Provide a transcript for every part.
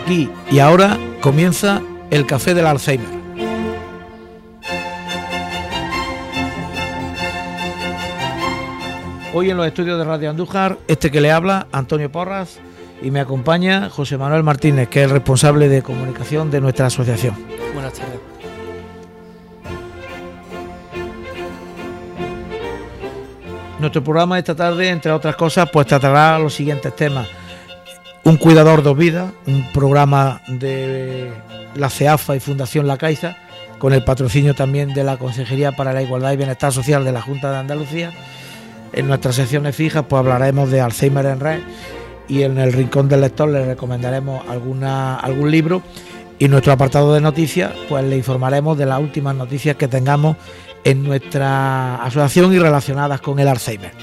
Aquí y ahora comienza el Café del Alzheimer. Hoy en los estudios de Radio Andújar, que le habla, Antonio Porras, y me acompaña José Manuel Martínez, que es el responsable de comunicación de nuestra asociación. Buenas tardes. Nuestro programa esta tarde, entre otras cosas, pues tratará los siguientes temas: un cuidador dos vidas, un programa de la CEAFA y Fundación La Caixa, con el patrocinio también de la Consejería para la Igualdad y Bienestar Social de la Junta de Andalucía. En nuestras secciones fijas pues hablaremos de Alzheimer en red, y en el rincón del lector le recomendaremos algún libro, y en nuestro apartado de noticias pues le informaremos de las últimas noticias que tengamos en nuestra asociación y relacionadas con el Alzheimer.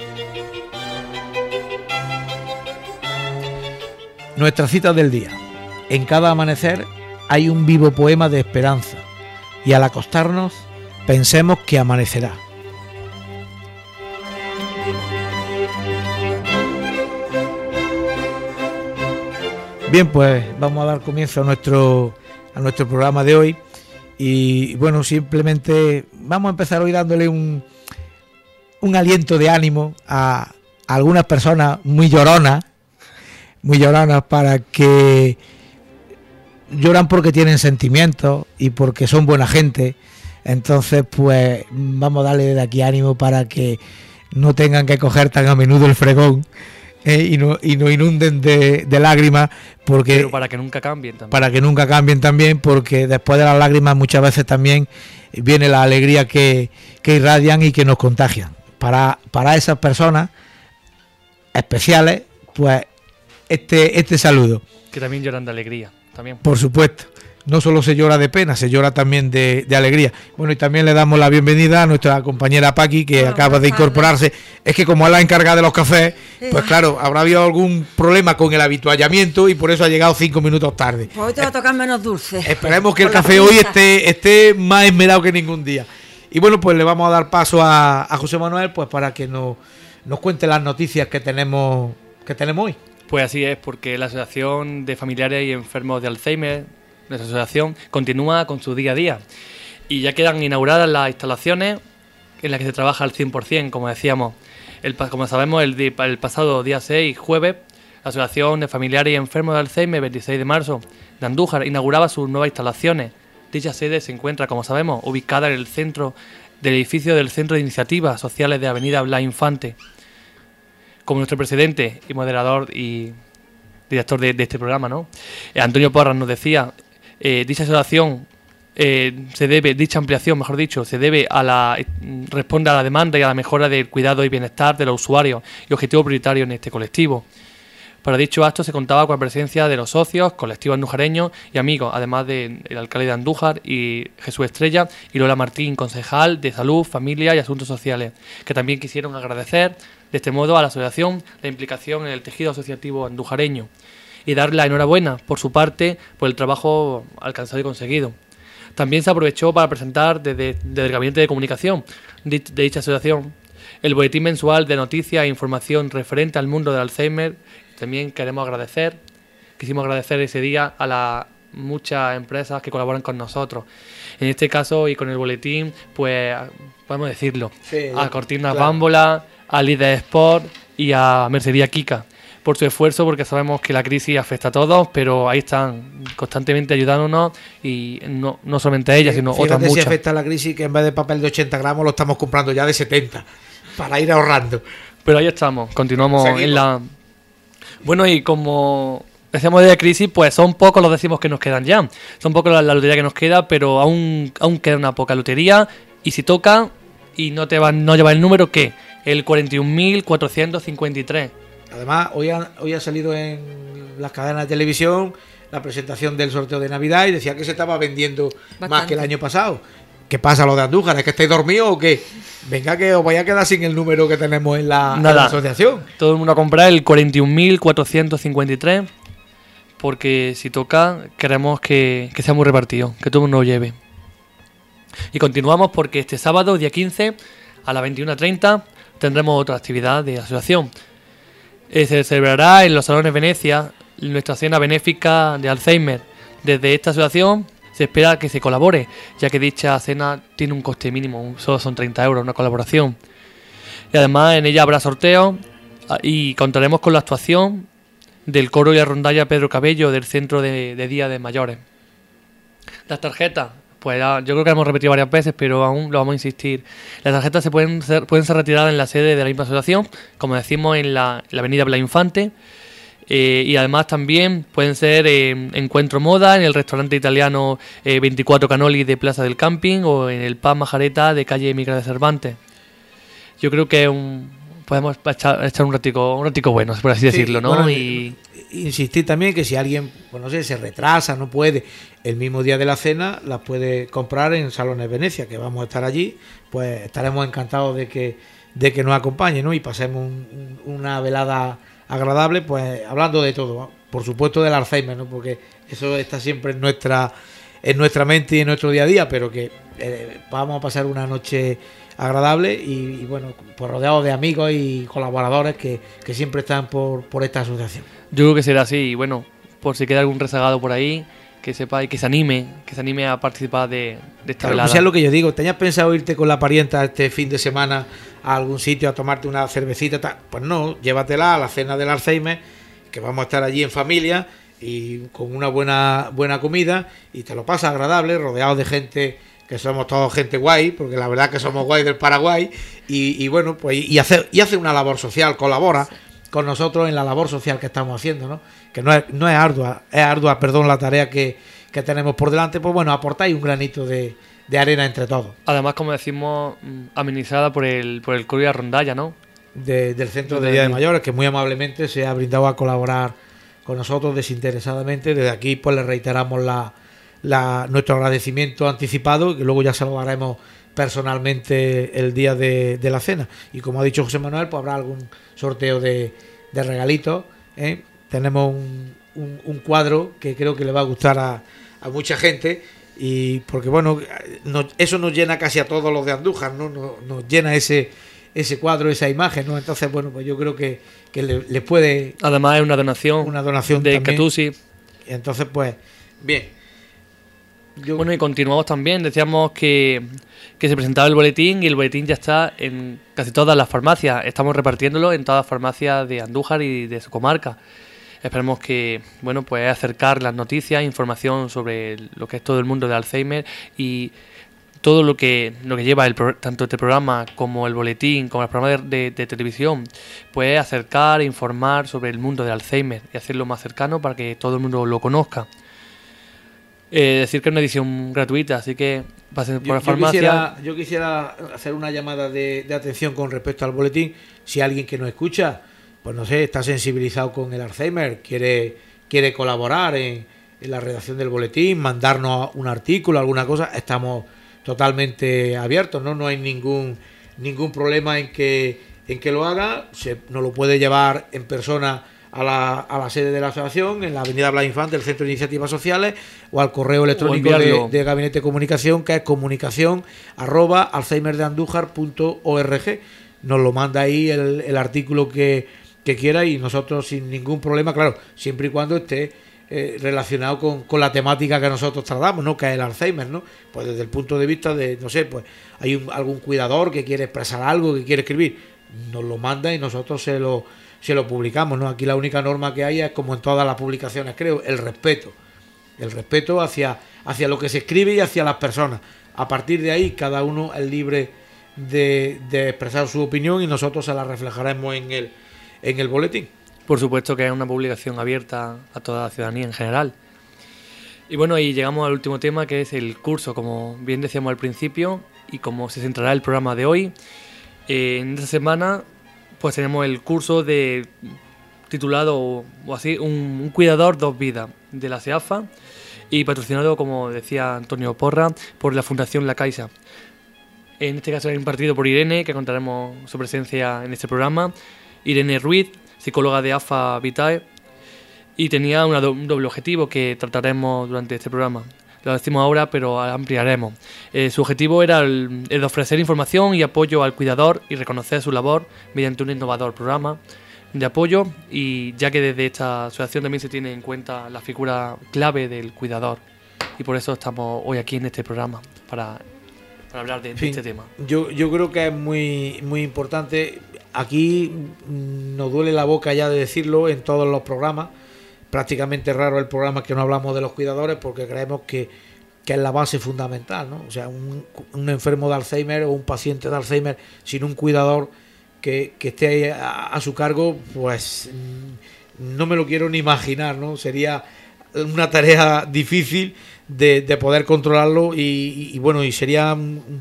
Nuestras citas del día: en cada amanecer hay un vivo poema de esperanza, y al acostarnos pensemos que amanecerá. Bien, pues vamos a dar comienzo a nuestro programa de hoy, y bueno, simplemente vamos a empezar hoy dándole un aliento de ánimo a algunas personas muy lloronas, para que lloran porque tienen sentimientos y porque son buena gente. Entonces pues vamos a darle de aquí ánimo para que no tengan que coger tan a menudo el fregón y no inunden de lágrimas, porque pero para que nunca cambien también. Para que nunca cambien también, porque después de las lágrimas muchas veces también viene la alegría que irradian y que nos contagian. Para esas personas especiales, pues este saludo. Que también lloran de alegría, también. Por supuesto. No solo se llora de pena, se llora también de alegría. Bueno, y también le damos la bienvenida a nuestra compañera Paqui, que acaba de incorporarse. Es que como es la encargada de los cafés, pues claro, habrá habido algún problema con el habituallamiento y por eso ha llegado 5 minutos tarde. Pues hoy te va a tocar menos dulce. Esperemos que el café hoy esté más esmerado que ningún día. Y bueno, pues le vamos a dar paso a José Manuel, pues para que nos cuente las noticias que tenemos hoy. Pues así es, porque la Asociación de Familiares y Enfermos de Alzheimer, nuestra asociación, continúa con su día a día, y ya quedan inauguradas las instalaciones en las que se trabaja al 100%, como decíamos. Como sabemos, el pasado día 6, jueves, la Asociación de Familiares y Enfermos de Alzheimer, 26 de marzo, de Andújar, inauguraba sus nuevas instalaciones. Dicha sede se encuentra, como sabemos, ubicada en el centro del edificio del Centro de Iniciativas Sociales de Avenida Blas Infante. Como nuestro presidente y moderador y director de este programa, ¿no?, Antonio Porras, nos decía, dicha asociación dicha ampliación, mejor dicho, responde a la demanda y a la mejora del cuidado y bienestar de los usuarios, y objetivo prioritario en este colectivo. Para dicho acto se contaba con la presencia de los socios, colectivos andujareños y amigos, además del alcalde de Andújar y Jesús Estrella, y Lola Martín, concejal de Salud, Familia y Asuntos Sociales, que también quisieron agradecer de este modo a la asociación la implicación en el tejido asociativo andujareño, y darle la enhorabuena por su parte por el trabajo alcanzado y conseguido. También se aprovechó para presentar desde el Gabinete de Comunicación de dicha asociación el boletín mensual de noticias e información referente al mundo del Alzheimer. También quisimos agradecer ese día a las muchas empresas que colaboran con nosotros. En este caso, y con el boletín, pues podemos decirlo, sí, a Cortinas Bámbola, a Líder Sport y a Mercería Kika, por su esfuerzo, porque sabemos que la crisis afecta a todos, pero ahí están constantemente ayudándonos, y no solamente a ellas, sino otras muchas. Si afecta la crisis, que en vez de papel de 80 gramos lo estamos comprando ya de 70, para ir ahorrando. Pero ahí estamos, continuamos. Seguimos en la... Bueno, y como decíamos de la crisis, pues son pocos los décimos que nos quedan ya. Son pocos la lotería que nos queda, pero aún queda una poca lotería, y si toca y no lleva el número, ¿qué? El 41.453. Además, hoy ha salido en las cadenas de televisión la presentación del sorteo de Navidad, y decía que se estaba vendiendo bastante más que el año pasado. ¿Qué pasa lo de Andújar? ¿Es que estáis dormidos o qué? Venga, que os vaya a quedar sin el número que tenemos en la asociación. Todo el mundo a comprar el 41.453, porque si toca, queremos que sea muy repartido, que todo el mundo lo lleve. Y continuamos, porque este sábado, día 15, a las 21:30, tendremos otra actividad de asociación. Se celebrará en los Salones Venecia nuestra cena benéfica de Alzheimer. Desde esta asociación se espera que se colabore, ya que dicha cena tiene un coste mínimo, solo son 30 euros una colaboración. Y además en ella habrá sorteos y contaremos con la actuación del coro y la rondalla Pedro Cabello del Centro de Día de Mayores. Las tarjetas, pues yo creo que hemos repetido varias veces, pero aún lo vamos a insistir. Las tarjetas pueden ser retiradas en la sede de la misma asociación, como decimos, en la avenida Blas Infante. Y además también pueden ser Encuentro Moda en el restaurante italiano 24 Canoli de Plaza del Camping o en el pub Majareta de calle Migra de Cervantes. Yo creo que podemos echar un ratico bueno, por así decirlo, ¿no? Bueno, y insistir también que si alguien, pues no sé, se retrasa, no puede, el mismo día de la cena, las puede comprar en Salones Venecia, que vamos a estar allí, pues estaremos encantados de que nos acompañe, ¿no? Y pasemos una velada agradable, pues hablando de todo, ¿no? Por supuesto del Alzheimer, ¿no? Porque eso está siempre en nuestra mente y en nuestro día a día, pero que vamos a pasar una noche agradable y bueno, pues rodeados de amigos y colaboradores que siempre están por esta asociación. Yo creo que será así, y bueno, por si queda algún rezagado por ahí, que sepa y que se anime a participar de esta velada. Pues es lo que yo digo, ¿tenías pensado irte con la parienta este fin de semana a algún sitio a tomarte una cervecita? Pues no, llévatela a la cena del Alzheimer, que vamos a estar allí en familia y con una buena comida, y te lo pasas agradable, rodeado de gente que somos todos gente guay, porque la verdad que somos guay del Paraguay, y bueno, pues y hace una labor social, colabora con nosotros en la labor social que estamos haciendo, ¿no? Que no es ardua, la tarea que tenemos por delante. Pues bueno, aportáis un granito de arena entre todos. Además, como decimos, amenizada por el coro y la rondalla, ¿no? Del Centro de Día de Mayores, que muy amablemente se ha brindado a colaborar con nosotros desinteresadamente. Desde aquí pues le reiteramos nuestro agradecimiento anticipado, que luego ya se lo haremos personalmente el día de la cena. Y como ha dicho José Manuel, pues habrá algún sorteo de regalitos, ¿eh? Tenemos un cuadro que creo que le va a gustar a mucha gente, y porque bueno, eso nos llena casi a todos los de Andújar, ¿no? Nos llena ese cuadro, esa imagen, ¿no? Entonces bueno, pues yo creo que le puede... Además es una donación de Catusi. Entonces pues, bien. Bueno, y continuamos también. Decíamos que se presentaba el boletín, y el boletín ya está en casi todas las farmacias. Estamos repartiéndolo en todas las farmacias de Andújar y de su comarca. Esperemos que, bueno, pues acercar las noticias, información sobre lo que es todo el mundo de Alzheimer y todo lo que lleva tanto este programa como el boletín, como el programa de televisión, pues acercar e informar sobre el mundo de Alzheimer y hacerlo más cercano para que todo el mundo lo conozca. Decir que es una edición gratuita, así que pasen por la farmacia. Yo quisiera hacer una llamada de atención con respecto al boletín. Si alguien que nos escucha, pues no sé, está sensibilizado con el Alzheimer, quiere colaborar en la redacción del boletín, mandarnos un artículo, alguna cosa, estamos totalmente abiertos, no hay ningún problema en que lo haga. Nos lo puede llevar en persona a la sede de la asociación en la avenida Blas Infante del Centro de Iniciativas Sociales, o al correo electrónico de Gabinete de Comunicación, que es comunicación@alzheimerdeandújar.org. Nos lo manda ahí el artículo que quiera, y nosotros sin ningún problema, claro, siempre y cuando esté relacionado con la temática que nosotros tratamos, ¿no? Que es el Alzheimer, ¿no? Pues desde el punto de vista de, no sé, pues hay algún cuidador que quiere expresar algo, que quiere escribir, nos lo manda y nosotros se lo publicamos, ¿no? Aquí la única norma que hay es, como en todas las publicaciones, creo, el respeto hacia lo que se escribe y hacia las personas. A partir de ahí, cada uno es libre de expresar su opinión, y nosotros se la reflejaremos en el boletín. Por supuesto que es una publicación abierta a toda la ciudadanía en general. Y bueno, y llegamos al último tema, que es el curso, como bien decíamos al principio, y como se centrará el programa de hoy. En esta semana pues tenemos el curso titulado o así, un cuidador, dos vidas, de la SEAFA, y patrocinado, como decía Antonio Porra, por la Fundación La Caixa. En este caso es impartido por Irene, que contaremos su presencia en este programa. Irene Ruiz, psicóloga de AFA Vitae, y tenía un doble objetivo que trataremos durante este programa. Lo decimos ahora, pero ampliaremos. Su objetivo era el de ofrecer información y apoyo al cuidador y reconocer su labor mediante un innovador programa de apoyo, y ya que desde esta asociación también se tiene en cuenta la figura clave del cuidador, y por eso estamos hoy aquí en este programa para hablar de este tema. Yo creo que es muy, muy importante. Aquí nos duele la boca ya de decirlo en todos los programas. Prácticamente raro el programa que no hablamos de los cuidadores, porque creemos que es la base fundamental, ¿no? O sea, un enfermo de Alzheimer o un paciente de Alzheimer sin un cuidador que esté a su cargo, pues no me lo quiero ni imaginar, ¿no? Sería una tarea difícil de poder controlarlo y bueno, y sería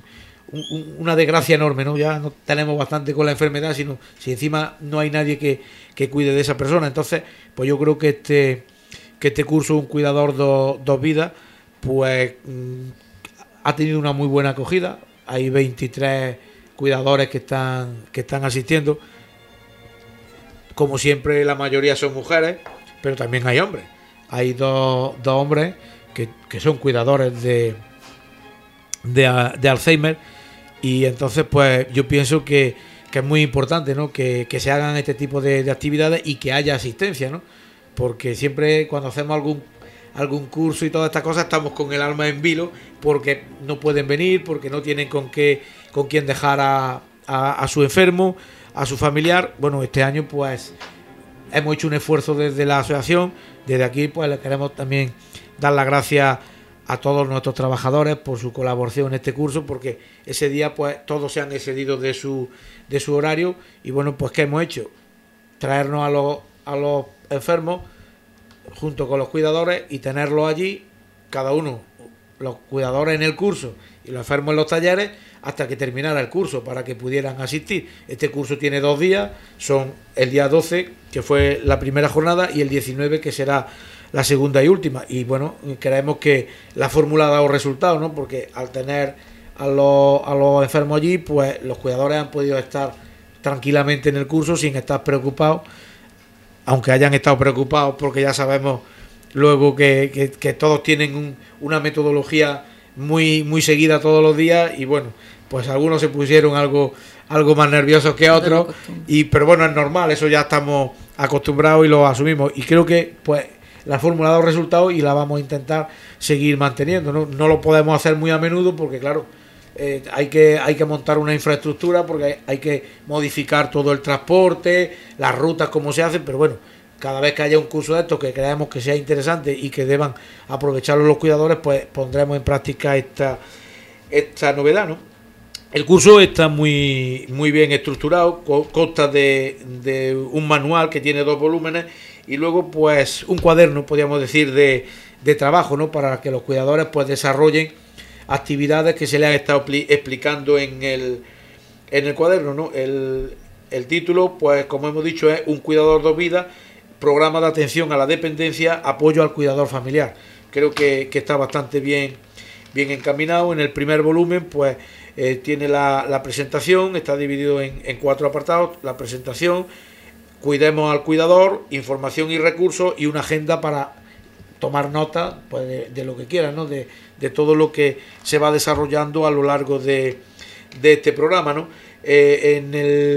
una desgracia enorme, ¿no? Ya no tenemos bastante con la enfermedad, sino si encima no hay nadie que cuide de esa persona. Entonces, pues yo creo que este curso, Un Cuidador, dos vidas, pues ha tenido una muy buena acogida. Hay 23 cuidadores que están asistiendo. Como siempre, la mayoría son mujeres, pero también hay hombres. Hay dos hombres que son cuidadores de Alzheimer, y entonces pues yo pienso que es muy importante, ¿no? que se hagan este tipo de actividades y que haya asistencia, ¿no? Porque siempre cuando hacemos algún curso y todas estas cosas estamos con el alma en vilo, porque no pueden venir, porque no tienen con quién dejar a su enfermo, a su familiar. Bueno, este año pues hemos hecho un esfuerzo desde la asociación. Desde aquí pues le queremos también dar las gracias a todos nuestros trabajadores por su colaboración en este curso, porque ese día pues todos se han excedido de su horario. Y bueno, pues ¿qué hemos hecho? Traernos a los enfermos junto con los cuidadores y tenerlos allí, cada uno, los cuidadores en el curso y los enfermos en los talleres, hasta que terminara el curso, para que pudieran asistir. Este curso tiene 2 días, son el día 12, que fue la primera jornada, y el 19, que será la segunda y última. Y bueno, creemos que la fórmula ha dado resultados, ¿no? Porque al tener a los enfermos allí, pues los cuidadores han podido estar tranquilamente en el curso sin estar preocupados, aunque hayan estado preocupados, porque ya sabemos luego que todos tienen una metodología muy, muy seguida todos los días, y bueno, pues algunos se pusieron algo más nerviosos que otros, pero bueno, es normal, eso ya estamos acostumbrados y lo asumimos, y creo que pues la fórmula ha dado resultados y la vamos a intentar seguir manteniendo, ¿no? No lo podemos hacer muy a menudo porque claro, hay que montar una infraestructura, porque hay que modificar todo el transporte, las rutas, cómo se hacen, pero bueno, cada vez que haya un curso de estos que creamos que sea interesante y que deban aprovecharlo los cuidadores, pues pondremos en práctica esta novedad, ¿no? El curso está muy, muy bien estructurado, consta de un manual que tiene 2 volúmenes y luego pues un cuaderno, podríamos decir, de trabajo, ¿no? Para que los cuidadores pues desarrollen actividades que se les han estado explicando en el cuaderno, ¿no? El título, pues como hemos dicho, es Un Cuidador, 2 vidas, programa de atención a la dependencia, apoyo al cuidador familiar. Creo que está bastante bien encaminado. En el primer volumen pues tiene la presentación, está dividido en 4 apartados: la presentación, cuidemos al cuidador, información y recursos, y una agenda para tomar nota pues de lo que quieran, ¿no? De todo lo que se va desarrollando a lo largo de este programa, ¿no? En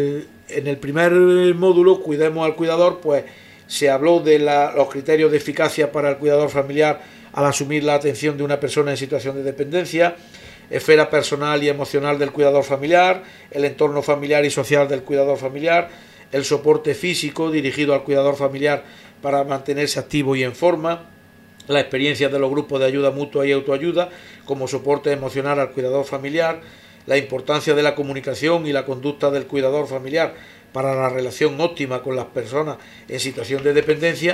el primer módulo, cuidemos al cuidador, pues se habló de los criterios de eficacia para el cuidador familiar al asumir la atención de una persona en situación de dependencia, esfera personal y emocional del cuidador familiar, el entorno familiar y social del cuidador familiar, el soporte físico dirigido al cuidador familiar para mantenerse activo y en forma, la experiencia de los grupos de ayuda mutua y autoayuda como soporte emocional al cuidador familiar, la importancia de la comunicación y la conducta del cuidador familiar para la relación óptima con las personas en situación de dependencia,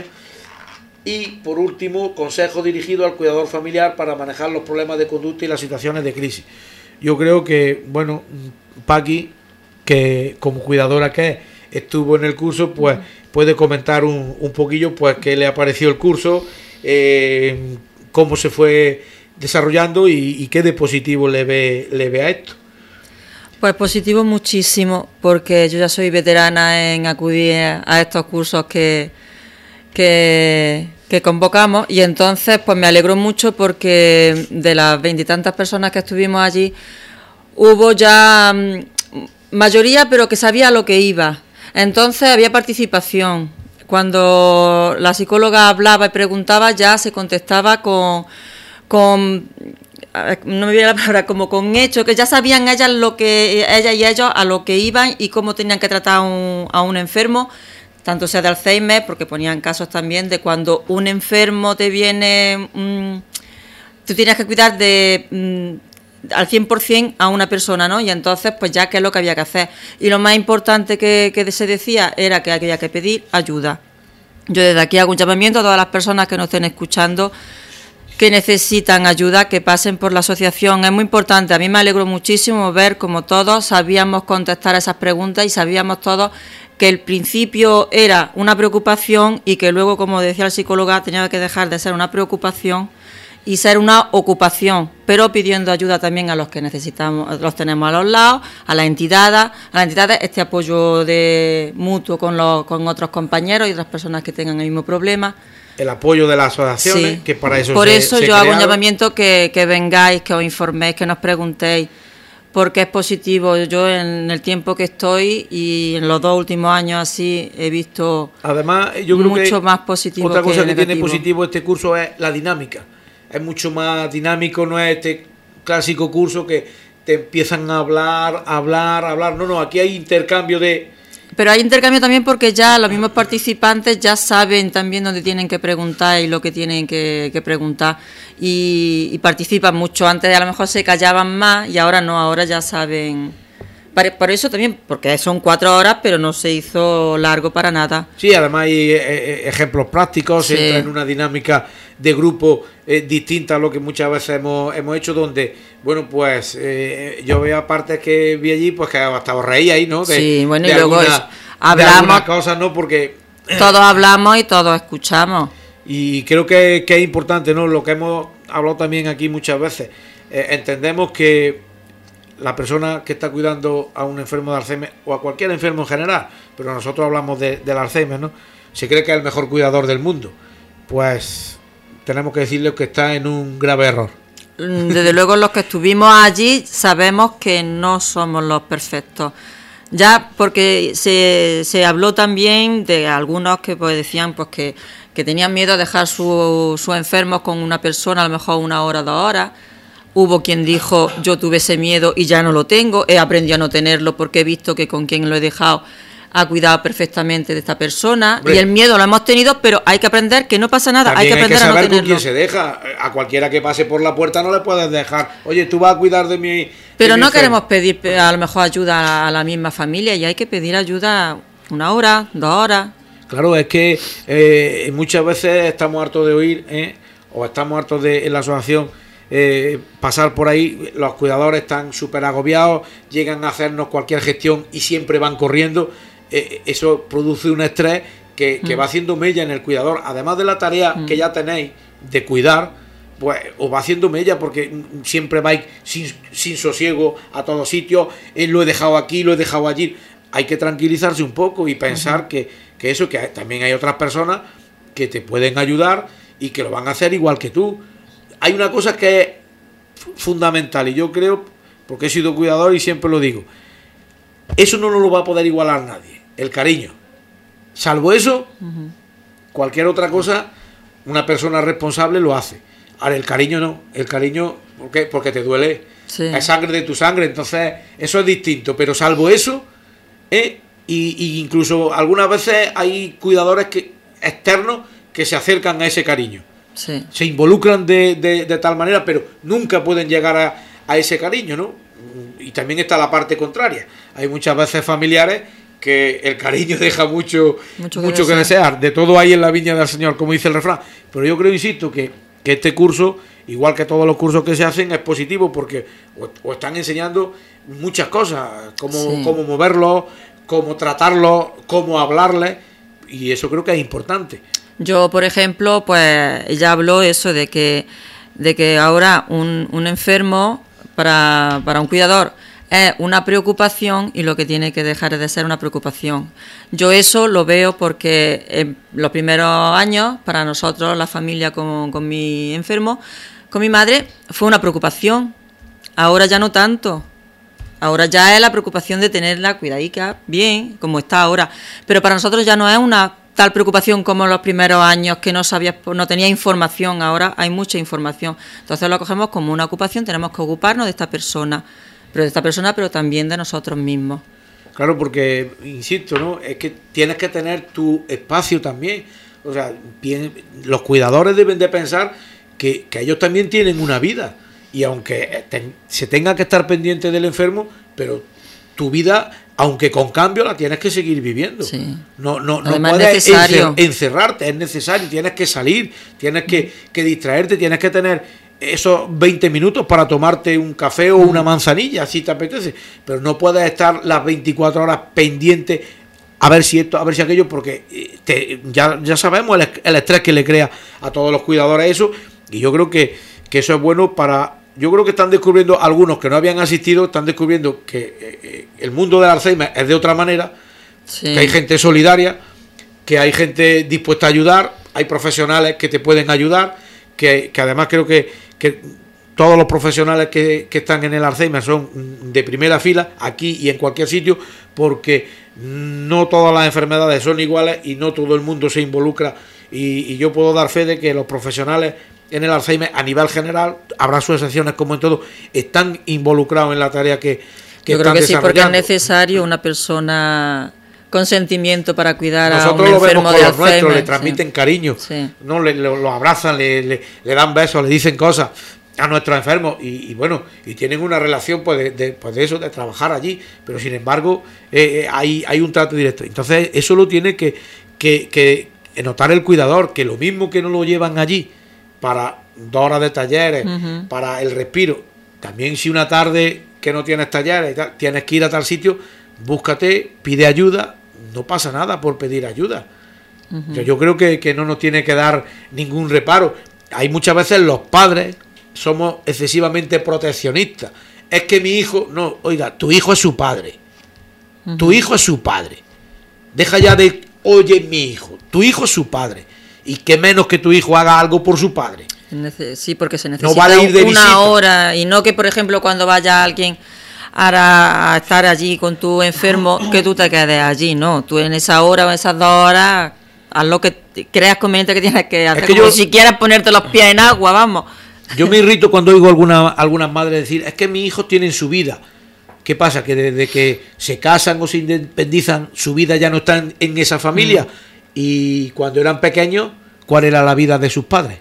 y por último, consejo dirigido al cuidador familiar para manejar los problemas de conducta y las situaciones de crisis. Yo creo que, bueno, Paqui, que como cuidadora que estuvo en el curso, pues puede comentar un poquillo pues qué le ha parecido el curso, cómo se fue desarrollando y qué de positivo le ve a esto. Pues positivo muchísimo, porque yo ya soy veterana en acudir a estos cursos que convocamos, y entonces pues me alegró mucho, porque de las 20 y tantas personas que estuvimos allí hubo ya mayoría, pero que sabía a lo que iba. Entonces había participación. Cuando la psicóloga hablaba y preguntaba, ya se contestaba con no me viene la palabra, como con hechos, que ya sabían ella y ellos a lo que iban y cómo tenían que tratar a un enfermo, tanto sea de Alzheimer, porque ponían casos también de cuando un enfermo te viene, tú tienes que cuidar al 100% a una persona, ¿no? Y entonces, pues ya qué es lo que había que hacer. Y lo más importante que se decía era que había que pedir ayuda. Yo desde aquí hago un llamamiento a todas las personas que nos estén escuchando, que necesitan ayuda, que pasen por la asociación. Es muy importante. A mí me alegró muchísimo ver como todos sabíamos contestar a esas preguntas y sabíamos todos que el principio era una preocupación y que luego, como decía el psicólogo, tenía que dejar de ser una preocupación y ser una ocupación, pero pidiendo ayuda también a los que necesitamos, los tenemos a los lados, a las entidades, este apoyo mutuo con otros compañeros y otras personas que tengan el mismo problema. El apoyo de las asociaciones, sí, que para eso por eso yo hago un llamamiento que vengáis, que os informéis, que nos preguntéis, porque es positivo. Yo en el tiempo que estoy y en los 2 últimos años así he visto, además, yo creo mucho más positivo. Otra cosa que negativo. Tiene positivo este curso es la dinámica. Es mucho más dinámico, no es este clásico curso que te empiezan a hablar. No, aquí hay intercambio de... Pero hay intercambio también porque ya los mismos participantes ya saben también dónde tienen que preguntar y lo que tienen que preguntar y participan mucho. Antes a lo mejor se callaban más y ahora no, ahora ya saben. Por eso también, porque son 4 horas, pero no se hizo largo para nada. Sí, además hay ejemplos prácticos, sí. Se entra en una dinámica de grupo distinta a lo que muchas veces hemos hecho, donde, bueno, pues yo veo partes que vi allí, pues que hasta os reí ahí, ¿no? Sí, bueno, y luego hablamos cosas, ¿no? Porque todos hablamos y todos escuchamos. Y creo que es importante, ¿no? Lo que hemos hablado también aquí muchas veces. Entendemos que la persona que está cuidando a un enfermo de Alzheimer o a cualquier enfermo en general, pero nosotros hablamos del Alzheimer, ¿no? Se cree que es el mejor cuidador del mundo. Pues tenemos que decirle que está en un grave error. Desde luego los que estuvimos allí sabemos que no somos los perfectos. Ya porque se habló también de algunos que pues decían pues que tenían miedo a dejar sus enfermos con una persona, a lo mejor 1 hora, 2 horas. Hubo quien dijo, yo tuve ese miedo y ya no lo tengo, he aprendido a no tenerlo porque he visto que con quien lo he dejado ha cuidado perfectamente de esta persona. Hombre, y el miedo lo hemos tenido, pero hay que aprender que no pasa nada, hay que aprender a no tenerlo. Hay que saber con quién se deja. A cualquiera que pase por la puerta no le puedes dejar, oye, tú vas a cuidar de mi... Pero no queremos pedir a lo mejor ayuda a la misma familia y hay que pedir ayuda 1 hora, 2 horas. Claro, es que muchas veces estamos hartos de oír, o estamos hartos de en la asociación pasar por ahí, los cuidadores están súper agobiados, llegan a hacernos cualquier gestión y siempre van corriendo. Eso produce un estrés que va haciendo mella en el cuidador, además de la tarea que ya tenéis de cuidar, pues os va haciendo mella porque siempre vais sin sosiego a todos sitios, lo he dejado aquí, lo he dejado allí. Hay que tranquilizarse un poco y pensar que también hay otras personas que te pueden ayudar y que lo van a hacer igual que tú. Hay una cosa que es fundamental y yo creo, porque he sido cuidador y siempre lo digo, eso no lo va a poder igualar nadie, el cariño. Salvo eso, cualquier otra cosa, una persona responsable lo hace. Ahora, el cariño no, el cariño, ¿por qué? Porque te duele, sí. Es sangre de tu sangre, entonces eso es distinto, pero salvo eso, y incluso algunas veces hay cuidadores externos que se acercan a ese cariño. Sí. Se involucran de tal manera, pero nunca pueden llegar a ese cariño, ¿no? Y también está la parte contraria. Hay muchas veces familiares que el cariño deja mucho que desear. De todo hay en la viña del Señor, como dice el refrán. Pero yo creo, insisto, que este curso, igual que todos los cursos que se hacen, es positivo porque os están enseñando muchas cosas, cómo moverlos, cómo tratarlos, cómo hablarles, y eso creo que es importante. Yo, por ejemplo, pues ella habló eso de que ahora un enfermo para un cuidador es una preocupación y lo que tiene que dejar de ser una preocupación. Yo eso lo veo porque en los primeros años, para nosotros, la familia con mi enfermo, con mi madre, fue una preocupación. Ahora ya no tanto. Ahora ya es la preocupación de tenerla cuidadica, bien, como está ahora. Pero para nosotros ya no es una tal preocupación como en los primeros años, que no tenía información. Ahora hay mucha información. Entonces lo cogemos como una ocupación, tenemos que ocuparnos de esta persona, pero también de nosotros mismos. Claro, porque, insisto, ¿no? Es que tienes que tener tu espacio también. O sea, los cuidadores deben de pensar que ellos también tienen una vida. Y aunque se tenga que estar pendiente del enfermo, pero tu vida, aunque con cambio, la tienes que seguir viviendo. Sí. No puedes encerrarte, es necesario, tienes que salir, tienes que distraerte, tienes que tener esos 20 minutos para tomarte un café o una manzanilla, si te apetece, pero no puedes estar las 24 horas pendiente a ver si esto, a ver si aquello, porque ya sabemos el estrés que le crea a todos los cuidadores eso, y yo creo que eso es bueno yo creo que están descubriendo algunos que no habían asistido, están descubriendo que el mundo del Alzheimer es de otra manera, sí. Que hay gente solidaria, que hay gente dispuesta a ayudar, hay profesionales que te pueden ayudar, que además creo que todos los profesionales que están en el Alzheimer son de primera fila, aquí y en cualquier sitio, porque no todas las enfermedades son iguales y no todo el mundo se involucra, y yo puedo dar fe de que los profesionales en el Alzheimer a nivel general, habrá sus excepciones como en todo, están involucrados en la tarea que yo creo que sí, porque es necesario una persona con sentimiento para cuidar a un enfermo de Alzheimer. Nosotros lo vemos con los nuestros, le transmiten cariño, ¿no? Lo abrazan, le dan besos, le dicen cosas a nuestros enfermos y bueno, y tienen una relación pues de eso, de trabajar allí, pero sin embargo hay un trato directo. Entonces eso lo tiene que notar el cuidador, que lo mismo que no lo llevan allí para 2 horas de talleres, para el respiro, también si una tarde que no tienes talleres y tal, tienes que ir a tal sitio, búscate, pide ayuda, no pasa nada por pedir ayuda. Yo creo que no nos tiene que dar ningún reparo. Hay muchas veces los padres somos excesivamente proteccionistas. Es que mi hijo, no, oiga, tu hijo es su padre. Tu hijo es su padre. Deja ya de, oye, mi hijo, tu hijo es su padre. Y que menos que tu hijo haga algo por su padre. Sí, porque se necesita una hora, y no que, por ejemplo, cuando vaya alguien a estar allí con tu enfermo, que tú te quedes allí, no. Tú en esa hora o esas 2 horas, haz lo que creas conveniente que tienes que hacer. Es que como si quieras ponerte los pies en agua, vamos. Yo me irrito cuando oigo algunas madres decir, es que mis hijos tienen su vida. ¿Qué pasa? Que desde que se casan o se independizan, su vida ya no está en esa familia. Y cuando eran pequeños, ¿cuál era la vida de sus padres?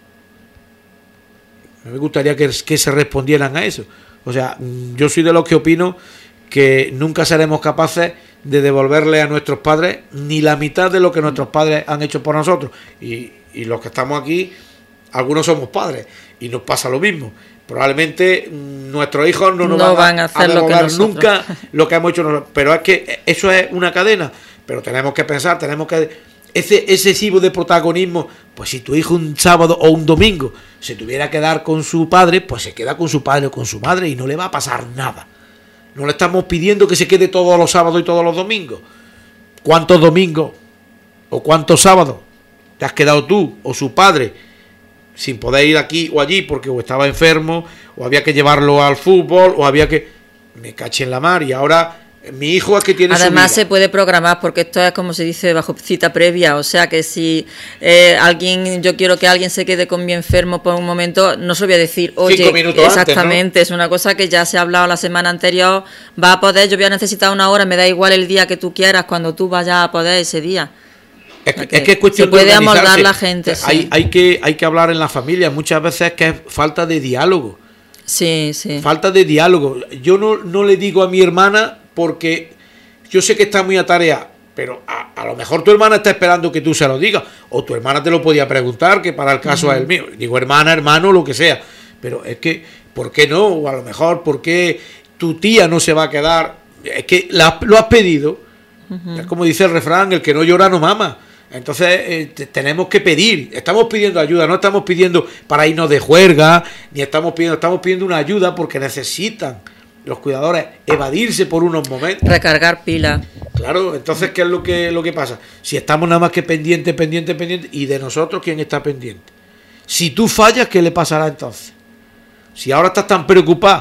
Me gustaría que se respondieran a eso. O sea, yo soy de los que opino que nunca seremos capaces de devolverle a nuestros padres ni la mitad de lo que nuestros padres han hecho por nosotros. Y los que estamos aquí, algunos somos padres y nos pasa lo mismo. Probablemente nuestros hijos no nos van a devolver nunca lo que hemos hecho nosotros. Pero es que eso es una cadena. Pero tenemos que pensar, ese excesivo de protagonismo, pues si tu hijo un sábado o un domingo se tuviera que quedar con su padre, pues se queda con su padre o con su madre y no le va a pasar nada. No le estamos pidiendo que se quede todos los sábados y todos los domingos. ¿Cuántos domingos o cuántos sábados te has quedado tú o su padre sin poder ir aquí o allí porque o estaba enfermo o había que llevarlo al fútbol o había que... Me caché en la mar y ahora... Mi hijo es que tiene además se puede programar porque esto es como se dice bajo cita previa, o sea que si yo quiero que alguien se quede con mi enfermo por un momento, no se lo voy a decir, oye, 5 minutos exactamente, antes, ¿no? Es una cosa que ya se ha hablado la semana anterior, va a poder, yo voy a necesitar 1 hora, me da igual el día que tú quieras, cuando tú vayas a poder ese día. Es que es cuestión se puede amordar la gente. Hay que hablar en la familia, muchas veces que es falta de diálogo. Sí. Falta de diálogo. Yo no le digo a mi hermana porque yo sé que está muy atareada, pero a lo mejor tu hermana está esperando que tú se lo digas, o tu hermana te lo podía preguntar, que para el caso es el mío. Digo hermana, hermano, lo que sea. Pero es que, ¿por qué no? O a lo mejor, ¿por qué tu tía no se va a quedar? Es que lo has pedido. Es como dice el refrán, el que no llora no mama. Entonces tenemos que pedir, estamos pidiendo ayuda, no estamos pidiendo para irnos de juerga, ni estamos pidiendo una ayuda porque necesitan los cuidadores evadirse por unos momentos. Recargar pila. Claro, entonces, ¿qué es lo que pasa? Si estamos nada más que pendiente, y de nosotros, ¿quién está pendiente? Si tú fallas, ¿qué le pasará entonces? Si ahora estás tan preocupado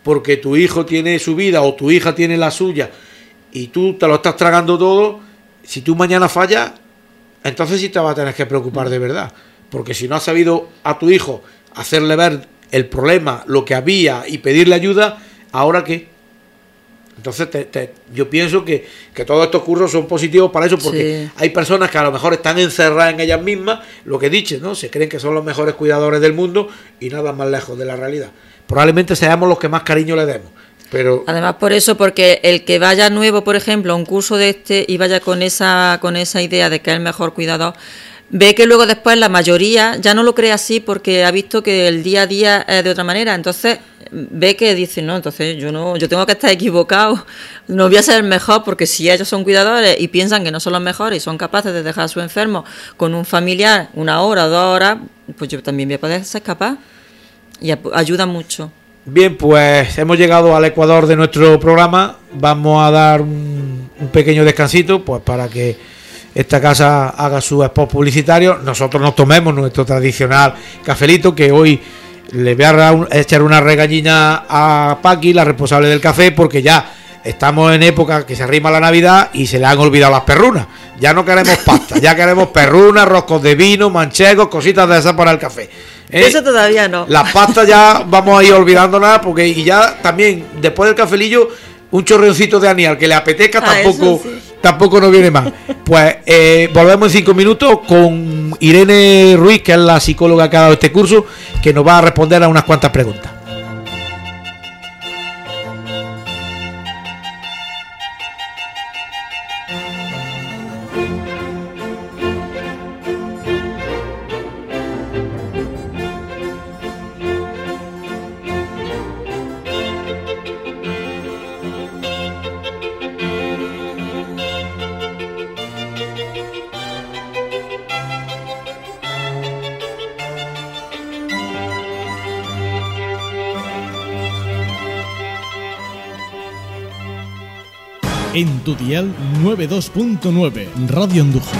porque tu hijo tiene su vida o tu hija tiene la suya y tú te lo estás tragando todo, si tú mañana fallas, entonces sí te vas a tener que preocupar de verdad, porque si no has sabido a tu hijo hacerle ver el problema, lo que había y pedirle ayuda, ¿ahora qué? Entonces yo pienso que todos estos cursos son positivos para eso, porque hay personas que a lo mejor están encerradas en ellas mismas, lo que he dicho, ¿no? Se creen que son los mejores cuidadores del mundo y nada más lejos de la realidad. Probablemente seamos los que más cariño le demos. Pero además por eso, porque el que vaya nuevo, por ejemplo, a un curso de este y vaya con esa idea de que es el mejor cuidador, ve que luego después la mayoría ya no lo cree así porque ha visto que el día a día es de otra manera. Entonces ve que dice, no, entonces yo tengo que estar equivocado, no voy a ser el mejor, porque si ellos son cuidadores y piensan que no son los mejores y son capaces de dejar a su enfermo con un familiar 1 hora o 2 horas, pues yo también voy a poder ser capaz, y ayuda mucho. Bien, pues hemos llegado al ecuador de nuestro programa. Vamos a dar un pequeño descansito, pues para que esta casa haga su spot publicitario. Nosotros nos tomemos nuestro tradicional cafelito, que hoy le voy a echar una regañina a Paqui, la responsable del café, porque ya estamos en época que se arrima la Navidad y se le han olvidado las perrunas. Ya no queremos pasta, ya queremos perrunas, roscos de vino, manchegos, cositas de esas para el café. Eso todavía no. Las pastas ya vamos a ir olvidándolas, porque y ya también después del cafelillo un chorreoncito de anial que le apetezca tampoco nos viene mal. Pues volvemos en 5 minutos con Irene Ruiz, que es la psicóloga que ha dado este curso, que nos va a responder a unas cuantas preguntas. En tu dial 92.9, Radio Andújar.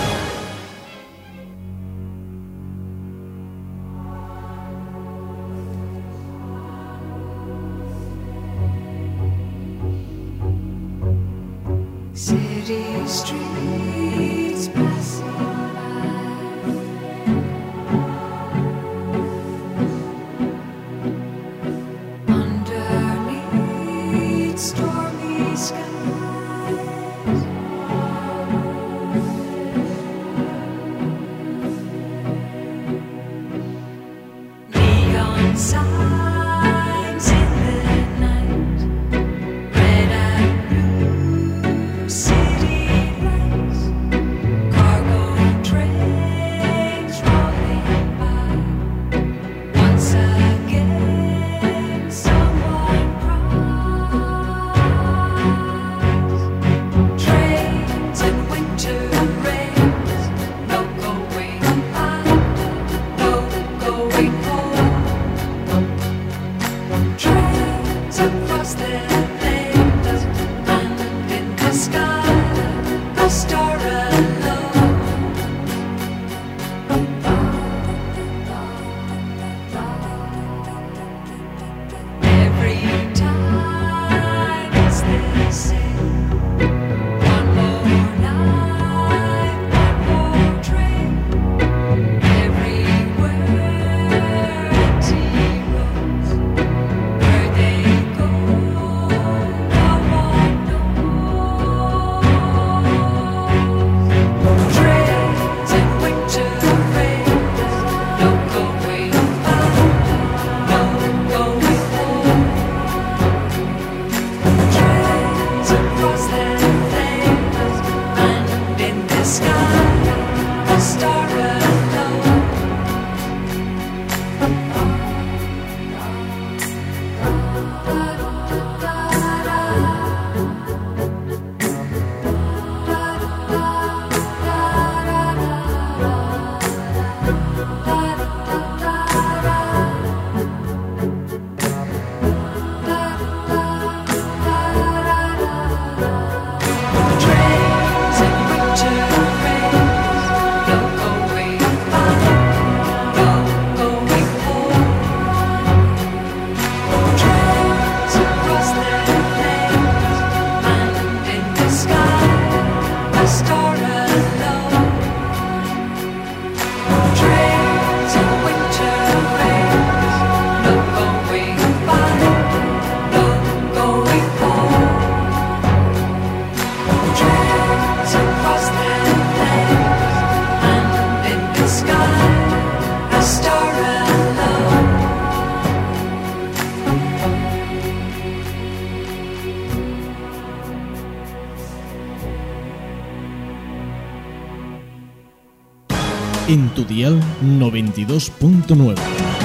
en tu dial 92.9.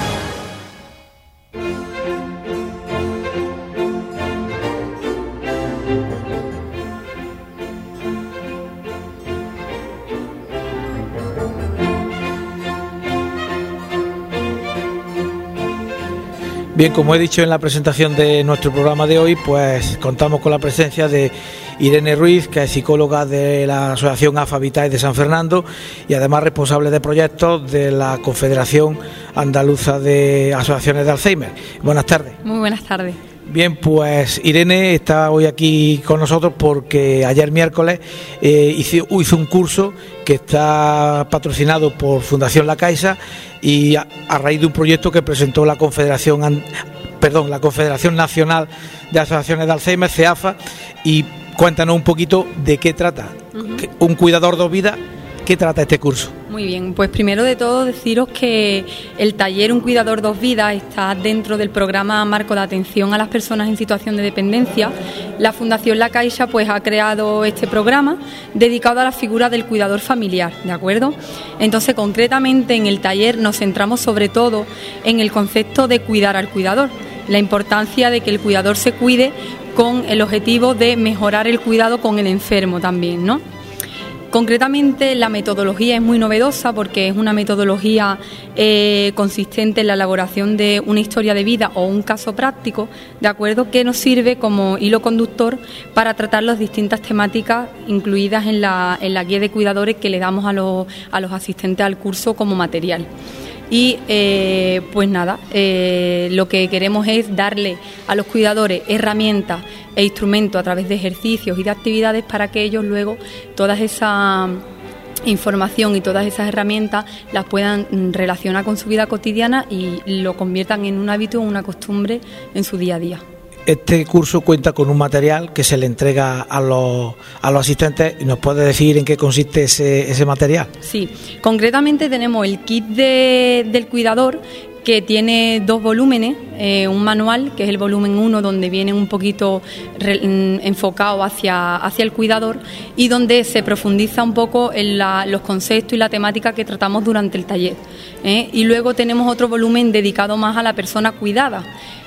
Bien, como he dicho en la presentación de nuestro programa de hoy, pues contamos con la presencia de Irene Ruiz, que es psicóloga de la Asociación AFA Vitae de San Fernando y además responsable de proyectos de la Confederación Andaluza de Asociaciones de Alzheimer. Buenas tardes. Muy buenas tardes. Bien, pues Irene está hoy aquí con nosotros porque ayer miércoles hizo un curso que está patrocinado por Fundación La Caixa y a raíz de un proyecto que presentó la Confederación Nacional de Asociaciones de Alzheimer, CEAFA, y cuéntanos un poquito de qué trata. Un cuidador de vida, ¿qué trata este curso? Muy bien, pues primero de todo deciros que el taller Un Cuidador Dos Vidas está dentro del programa Marco de Atención a las Personas en Situación de Dependencia. La Fundación La Caixa pues ha creado este programa dedicado a la figura del cuidador familiar, ¿de acuerdo? Entonces, concretamente en el taller nos centramos sobre todo en el concepto de cuidar al cuidador, la importancia de que el cuidador se cuide con el objetivo de mejorar el cuidado con el enfermo también, ¿no? Concretamente, la metodología es muy novedosa porque es una metodología consistente en la elaboración de una historia de vida o un caso práctico, ¿de acuerdo?, que nos sirve como hilo conductor para tratar las distintas temáticas incluidas en la guía de cuidadores que le damos a los asistentes al curso como material. Y pues nada, lo que queremos es darle a los cuidadores herramientas e instrumentos a través de ejercicios y de actividades para que ellos luego toda esa información y todas esas herramientas las puedan relacionar con su vida cotidiana y lo conviertan en un hábito o una costumbre en su día a día. Este curso cuenta con un material que se le entrega a los asistentes. ¿Nos puede decir en qué consiste ese material? Sí, concretamente tenemos el kit del cuidador, que tiene 2 volúmenes, un manual, que es el volumen 1, donde viene un poquito enfocado hacia el cuidador y donde se profundiza un poco en los conceptos y la temática que tratamos durante el taller. Y luego tenemos otro volumen dedicado más a la persona cuidada.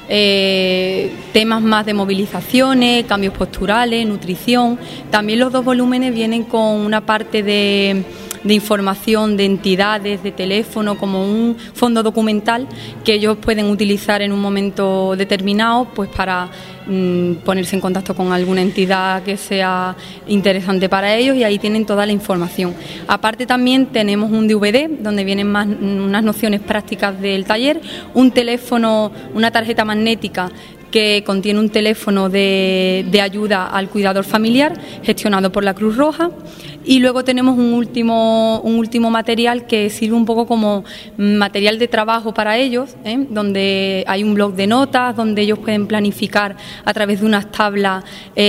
Temas más de movilizaciones, cambios posturales, nutrición. También los 2 volúmenes vienen con una parte de información de entidades, de teléfono, como un fondo documental que ellos pueden utilizar en un momento determinado pues para ponerse en contacto con alguna entidad que sea interesante para ellos, y ahí tienen toda la información. Aparte también tenemos un DVD donde vienen más unas nociones prácticas del taller, un teléfono, una tarjeta magnética que contiene un teléfono de ayuda al cuidador familiar gestionado por la Cruz Roja, y luego tenemos un último material que sirve un poco como material de trabajo para ellos, donde hay un bloc de notas donde ellos pueden planificar a través de unas tablas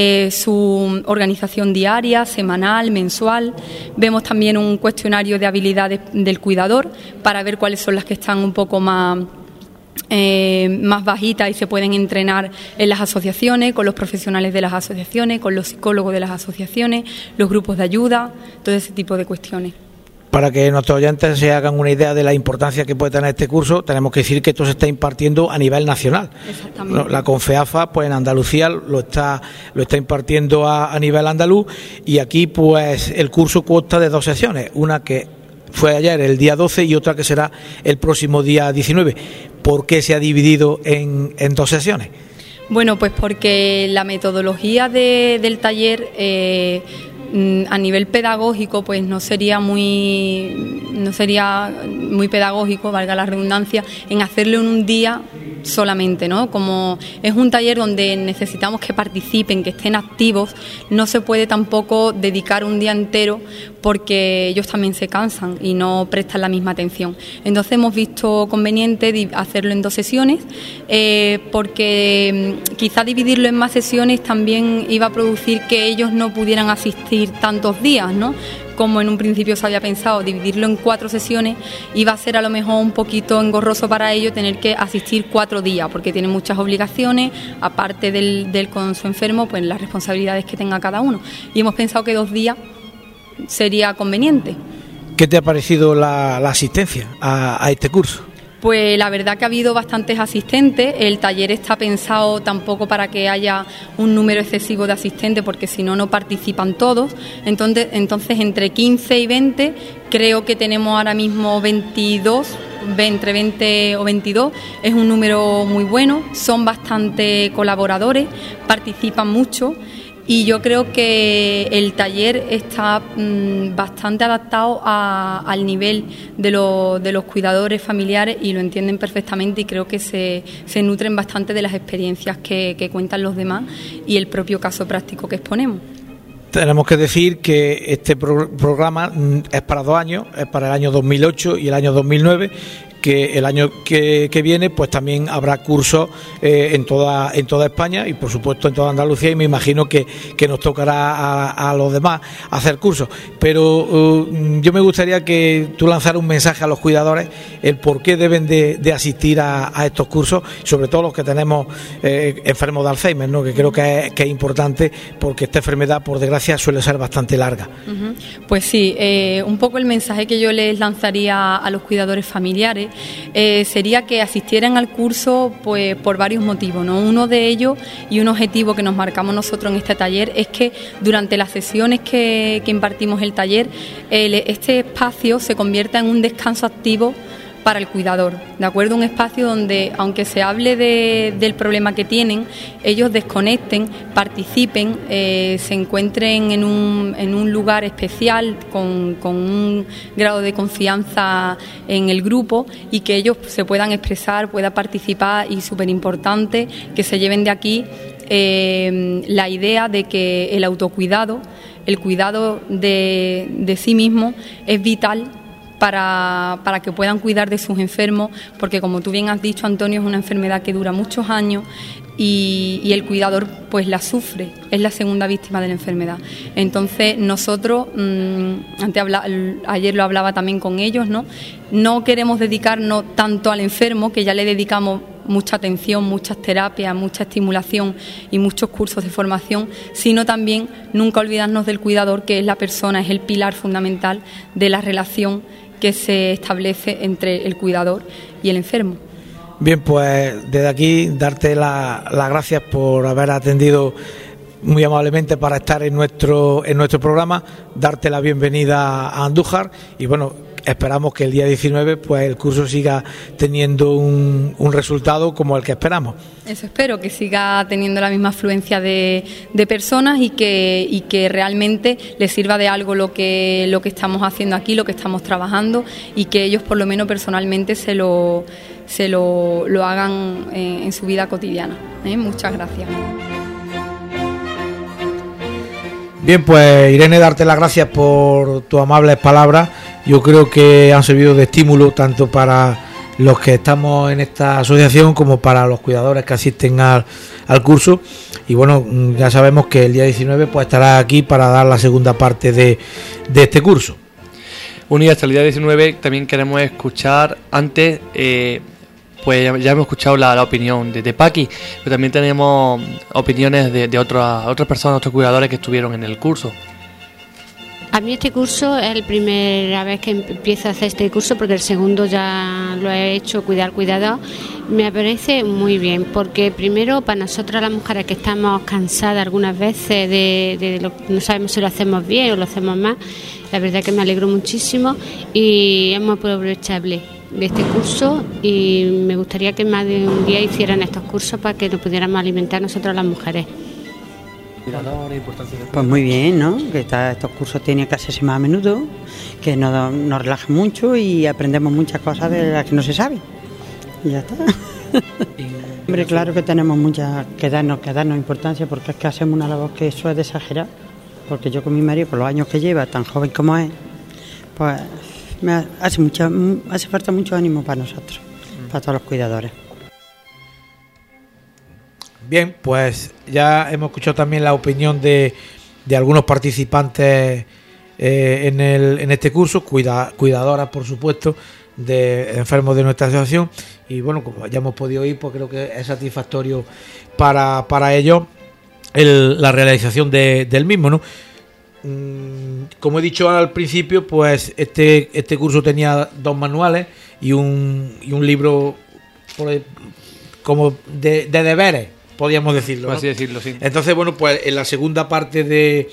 su organización diaria, semanal, mensual. Vemos también un cuestionario de habilidades del cuidador para ver cuáles son las que están un poco más bajitas y se pueden entrenar en las asociaciones, con los profesionales de las asociaciones, con los psicólogos de las asociaciones, los grupos de ayuda, todo ese tipo de cuestiones. Para que nuestros oyentes se hagan una idea de la importancia que puede tener este curso, tenemos que decir que esto se está impartiendo a nivel nacional. Exactamente. La CONFEAFA, pues en Andalucía lo está impartiendo a nivel andaluz, y aquí pues el curso consta de 2 sesiones, una que fue ayer, el día 12, y otra que será el próximo día 19. ¿Por qué se ha dividido en 2 sesiones? Bueno, pues porque la metodología del taller a nivel pedagógico pues no sería muy pedagógico, valga la redundancia, en hacerlo en un día solamente, ¿no? Como es un taller donde necesitamos que participen, que estén activos, no se puede tampoco dedicar un día entero porque ellos también se cansan y no prestan la misma atención. Entonces hemos visto conveniente hacerlo en 2 sesiones, porque quizá dividirlo en más sesiones también iba a producir que ellos no pudieran asistir tantos días, ¿no? Como en un principio se había pensado, dividirlo en 4 sesiones iba a ser a lo mejor un poquito engorroso para ellos tener que asistir 4 días, porque tienen muchas obligaciones, aparte del con su enfermo, pues las responsabilidades que tenga cada uno. Y hemos pensado que 2 días sería conveniente. ¿Qué te ha parecido la asistencia a este curso? Pues la verdad que ha habido bastantes asistentes. El taller está pensado tampoco para que haya un número excesivo de asistentes, porque si no, no participan todos. Entonces entre 15 y 20, creo que tenemos ahora mismo 22, entre 20 o 22. Es un número muy bueno, son bastante colaboradores, participan mucho. Y yo creo que el taller está bastante adaptado al nivel de los cuidadores familiares y lo entienden perfectamente, y creo que se nutren bastante de las experiencias que cuentan los demás y el propio caso práctico que exponemos. Tenemos que decir que este programa es para 2 años, es para el año 2008 y el año 2009, que el año que viene pues también habrá cursos en toda España y por supuesto en toda Andalucía, y me imagino que nos tocará a los demás hacer cursos, pero yo me gustaría que tú lanzaras un mensaje a los cuidadores, el por qué deben de asistir a estos cursos, sobre todo los que tenemos enfermos de Alzheimer, ¿no? Que creo que es importante, porque esta enfermedad por desgracia suele ser bastante larga. Pues sí, un poco el mensaje que yo les lanzaría a los cuidadores familiares sería que asistieran al curso pues por varios motivos, ¿no? Uno de ellos, y un objetivo que nos marcamos nosotros en este taller, es que durante las sesiones que impartimos el taller, este espacio se convierta en un descanso activo para el cuidador, ¿de acuerdo? Un espacio donde, aunque se hable del problema que tienen, ellos desconecten, participen, se encuentren en un lugar especial con un grado de confianza en el grupo, y que ellos se puedan expresar, puedan participar, y súper importante que se lleven de aquí la idea de que el autocuidado, el cuidado de sí mismo es vital para que puedan cuidar de sus enfermos, porque como tú bien has dicho, Antonio, es una enfermedad que dura muchos años y el cuidador pues la sufre, es la segunda víctima de la enfermedad. Entonces nosotros, ayer lo hablaba también con ellos, no queremos dedicarnos tanto al enfermo, que ya le dedicamos mucha atención, muchas terapias, mucha estimulación y muchos cursos de formación, sino también nunca olvidarnos del cuidador, que es la persona, es el pilar fundamental de la relación que se establece entre el cuidador y el enfermo. Bien, pues desde aquí darte las gracias por haber atendido muy amablemente para estar en nuestro programa, darte la bienvenida a Andújar, y bueno, esperamos que el día 19 pues el curso siga teniendo un resultado como el que esperamos. Eso espero, que siga teniendo la misma afluencia de personas y que realmente les sirva de algo lo que estamos haciendo aquí, lo que estamos trabajando, y que ellos por lo menos personalmente se lo hagan en su vida cotidiana. Muchas gracias. Bien, pues Irene, darte las gracias por tus amables palabras. Yo creo que han servido de estímulo tanto para los que estamos en esta asociación como para los cuidadores que asisten al curso. Y bueno, ya sabemos que el día 19 pues estará aquí para dar la segunda parte de este curso. Bueno, y hasta el día 19 también queremos escuchar antes... Pues ya hemos escuchado la opinión de Paqui, pero también tenemos opiniones de otras personas, otros cuidadores que estuvieron en el curso. A mí este curso es la primera vez que empiezo a hacer este curso, porque el segundo ya lo he hecho, cuidador. Me parece muy bien, porque primero para nosotras las mujeres que estamos cansadas algunas veces no sabemos si lo hacemos bien o lo hacemos mal, la verdad que me alegro muchísimo y es muy aprovechable de este curso, y me gustaría que más de un día hicieran estos cursos para que nos pudiéramos alimentar nosotros las mujeres. Pues muy bien, ¿no? Que estos cursos tienen que hacerse más a menudo, que nos relajen mucho y aprendemos muchas cosas de las que no se sabe. Y ya está. Hombre, claro que tenemos que darnos importancia, porque es que hacemos una labor que eso es de exagerar. Porque yo con mi marido, por los años que lleva, tan joven como es, pues me hace falta mucho ánimo para nosotros, para todos los cuidadores. Bien, pues ya hemos escuchado también la opinión de algunos participantes en este curso, cuidadoras por supuesto, de enfermos de nuestra asociación, y bueno, como ya hemos podido oír, pues creo que es satisfactorio para ellos la realización del mismo, ¿no? como he dicho al principio, pues este curso tenía 2 manuales y un libro como de deberes, podríamos decirlo, ¿no? Así decirlo, sí. Entonces, bueno, pues en la segunda parte de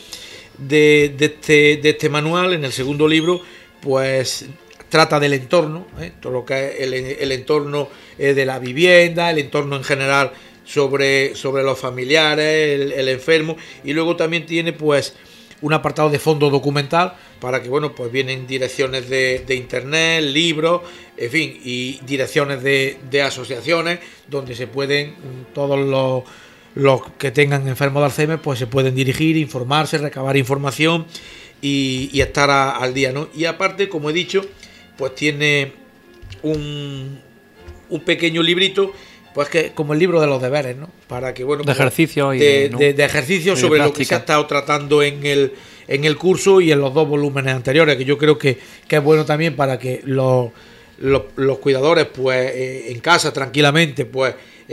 este manual, en el segundo libro, pues trata del entorno, todo lo que es el entorno de la vivienda, el entorno en general sobre los familiares, el enfermo, y luego también tiene pues un apartado de fondo documental para que, bueno, pues vienen direcciones de internet, libros, en fin, y direcciones de asociaciones donde se pueden, todos los que tengan enfermos de Alzheimer, pues se pueden dirigir, informarse, recabar información y estar al día, ¿no? Y aparte, como he dicho, pues tiene un pequeño librito, pues que como el libro de los deberes, ¿no? Para que, bueno, de ejercicio y de ejercicio sobre lo que se ha estado tratando en el curso y en los 2 volúmenes anteriores, que yo creo que es bueno también para que los cuidadores, pues en casa tranquilamente, pues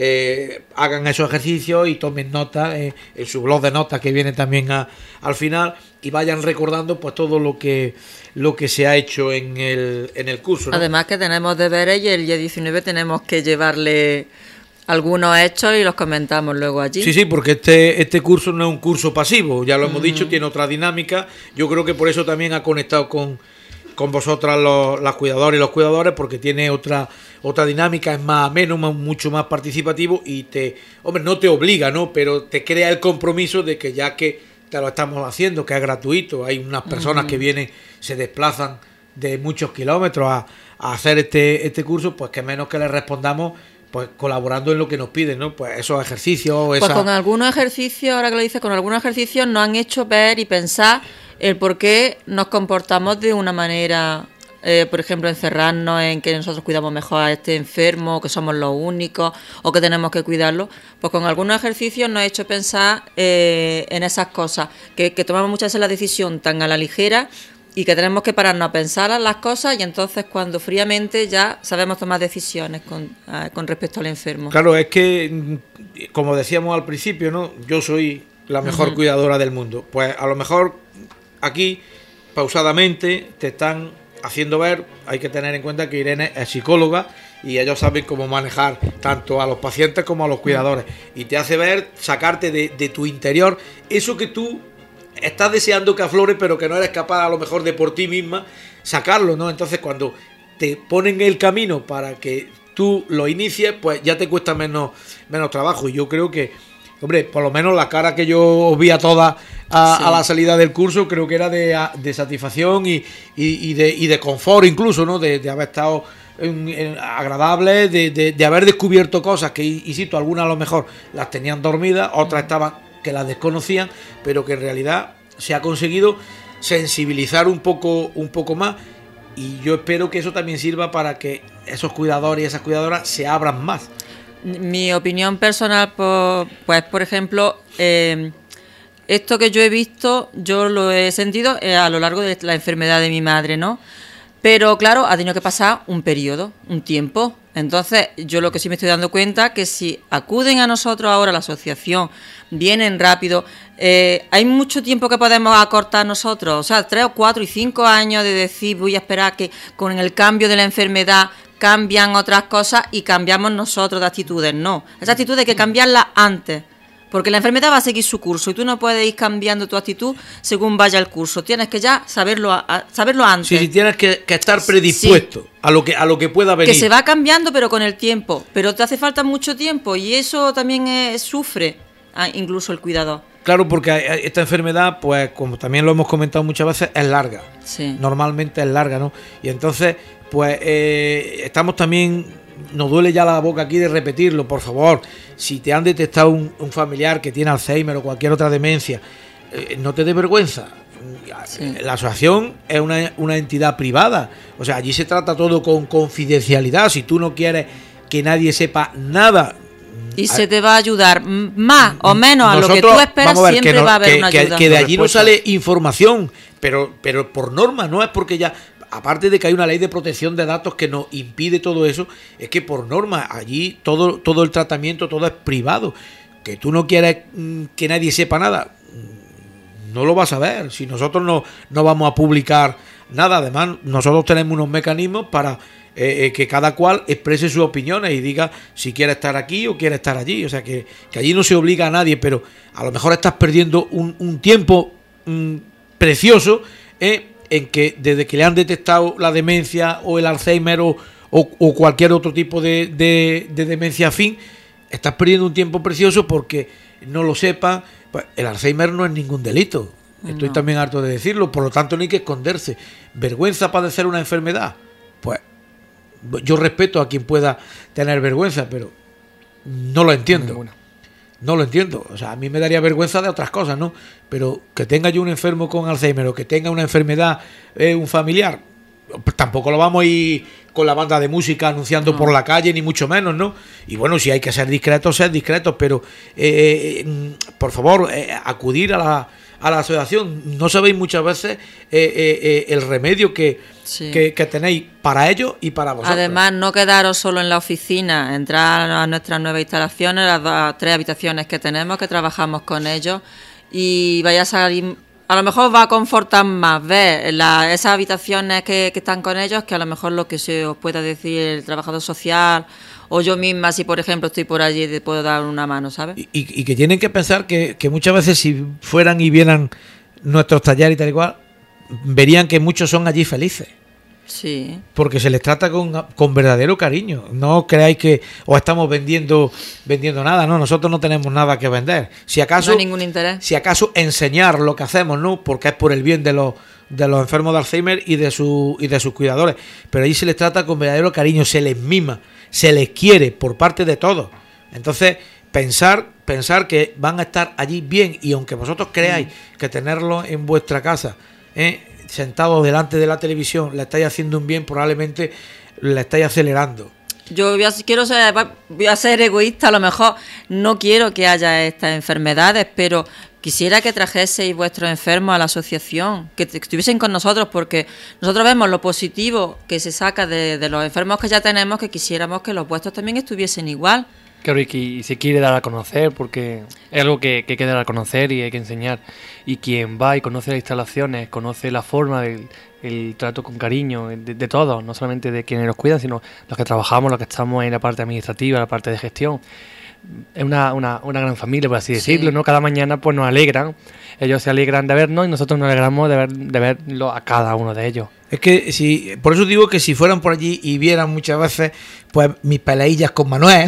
hagan esos ejercicios y tomen nota en su blog de notas que viene también al final, y vayan recordando pues todo lo que se ha hecho en el curso, ¿no? Además que tenemos deberes y el día 19 tenemos que llevarle algunos hechos y los comentamos luego allí. Sí, porque este curso no es un curso pasivo, ya lo hemos dicho, tiene otra dinámica. Yo creo que por eso también ha conectado con vosotras las cuidadoras y los cuidadores, porque tiene otra dinámica, es más ameno, mucho más participativo y no te obliga, ¿no? Pero te crea el compromiso de que ya que te lo estamos haciendo, que es gratuito, hay unas personas que vienen, se desplazan de muchos kilómetros a hacer este curso, pues que menos que les respondamos pues colaborando en lo que nos piden, ¿no? Pues esos ejercicios... Pues con algunos ejercicios, ahora que lo dices, con algunos ejercicios nos han hecho ver y pensar el por qué nos comportamos de una manera, por ejemplo, encerrarnos en que nosotros cuidamos mejor a este enfermo, que somos los únicos o que tenemos que cuidarlo. Pues con algunos ejercicios nos ha hecho pensar en esas cosas, que tomamos muchas veces la decisión tan a la ligera y que tenemos que pararnos a pensar en las cosas, y entonces cuando fríamente ya sabemos tomar decisiones con respecto al enfermo. Claro, es que, como decíamos al principio, ¿no? Yo soy la mejor cuidadora del mundo. Pues a lo mejor aquí, pausadamente, te están haciendo ver, hay que tener en cuenta que Irene es psicóloga y ellos saben cómo manejar tanto a los pacientes como a los cuidadores, y te hace ver, sacarte de tu interior eso que tú estás deseando que aflore, pero que no eres capaz a lo mejor de por ti misma sacarlo, ¿no? Entonces cuando te ponen el camino para que tú lo inicies, pues ya te cuesta menos trabajo. Y yo creo que, hombre, por lo menos la cara que yo vi a todas a la salida del curso, creo que era de satisfacción y de confort incluso, ¿no? De haber estado agradable, de haber descubierto cosas que, insisto, algunas a lo mejor las tenían dormidas, otras estaban que las desconocían, pero que en realidad se ha conseguido sensibilizar un poco más, y yo espero que eso también sirva para que esos cuidadores y esas cuidadoras se abran más. Mi opinión personal, pues por ejemplo, esto que yo he visto, yo lo he sentido a lo largo de la enfermedad de mi madre, ¿no? Pero claro, ha tenido que pasar un periodo, un tiempo. Entonces, yo lo que sí me estoy dando cuenta que si acuden a nosotros ahora a la asociación, vienen rápido, hay mucho tiempo que podemos acortar nosotros, o sea, 3 o 4 y 5 años de decir voy a esperar que con el cambio de la enfermedad cambian otras cosas y cambiamos nosotros de actitudes. No, esa actitud hay que cambiarla antes, porque la enfermedad va a seguir su curso y tú no puedes ir cambiando tu actitud según vaya el curso. Tienes que ya saberlo antes. Sí, tienes que estar predispuesto a lo que pueda venir. Que se va cambiando, pero con el tiempo. Pero te hace falta mucho tiempo y eso también sufre incluso el cuidador. Claro, porque esta enfermedad, pues como también lo hemos comentado muchas veces, es larga. Sí. Normalmente es larga, ¿no? Y entonces, pues estamos también... Nos duele ya la boca aquí de repetirlo, por favor. Si te han detectado un familiar que tiene Alzheimer o cualquier otra demencia, no te dé vergüenza. Sí. La asociación es una entidad privada. O sea, allí se trata todo con confidencialidad. Si tú no quieres que nadie sepa nada... Y se te va a ayudar más o menos a lo que tú esperas, siempre va a haber una ayuda. Que de allí no sale información, pero por norma, no es porque ya... Aparte de que hay una ley de protección de datos que nos impide todo eso, es que por norma allí todo el tratamiento, todo es privado. Que tú no quieres que nadie sepa nada, no lo va a saber. Si nosotros no vamos a publicar nada, además nosotros tenemos unos mecanismos para que cada cual exprese sus opiniones y diga si quiere estar aquí o quiere estar allí. O sea que allí no se obliga a nadie, pero a lo mejor estás perdiendo un tiempo precioso en que desde que le han detectado la demencia o el Alzheimer o cualquier otro tipo de demencia afín, estás perdiendo un tiempo precioso porque no lo sepan. Pues el Alzheimer no es ningún delito. Estoy también harto de decirlo, por lo tanto no hay que esconderse. ¿Vergüenza padecer una enfermedad? Pues yo respeto a quien pueda tener vergüenza, pero no lo entiendo. No lo entiendo. O sea, a mí me daría vergüenza de otras cosas, ¿no? Pero que tenga yo un enfermo con Alzheimer o que tenga una enfermedad un familiar, tampoco lo vamos a ir con la banda de música anunciando por la calle, ni mucho menos, ¿no? Y bueno, si hay que ser discretos, pero por favor, acudir a la asociación. No sabéis muchas veces el remedio que tenéis para ellos y para vosotros. Además, no quedaros solo en la oficina, entrar a nuestras nuevas instalaciones, las 3 habitaciones que tenemos, que trabajamos con ellos, y vaya a salir. A lo mejor va a confortar más ver esas habitaciones que están con ellos, que a lo mejor lo que se os pueda decir el trabajador social o yo misma, si por ejemplo estoy por allí, te puedo dar una mano, ¿sabes? Y que tienen que pensar que muchas veces si fueran y vieran nuestros talleres y tal y cual, verían que muchos son allí felices. Sí. Porque se les trata con verdadero cariño. No creáis que os estamos vendiendo nada, no, nosotros no tenemos nada que vender. Si acaso, no hay ningún interés. Si acaso enseñar lo que hacemos, ¿no? Porque es por el bien de los enfermos de Alzheimer y de sus cuidadores. Pero allí se les trata con verdadero cariño, se les mima, se les quiere por parte de todos. Entonces, pensar que van a estar allí bien, y aunque vosotros creáis que tenerlo en vuestra casa, sentados delante de la televisión, le estáis haciendo un bien, probablemente le estáis acelerando. Yo voy a ser egoísta, a lo mejor no quiero que haya estas enfermedades, pero quisiera que trajeseis vuestros enfermos a la asociación, que estuviesen con nosotros, porque nosotros vemos lo positivo que se saca de los enfermos que ya tenemos, que quisiéramos que los vuestros también estuviesen igual. Claro, y se quiere dar a conocer, porque es algo que hay que dar a conocer y hay que enseñar. Y quien va y conoce las instalaciones, conoce la forma del trato con cariño de todos, no solamente de quienes los cuidan, sino los que trabajamos, los que estamos en la parte administrativa, la parte de gestión. Es una gran familia, por así decirlo, ¿no? Cada mañana pues nos alegran, ellos se alegran de vernos y nosotros nos alegramos de verlo a cada uno de ellos. Es que por eso digo que si fueran por allí y vieran muchas veces pues mis peleillas con Manuel,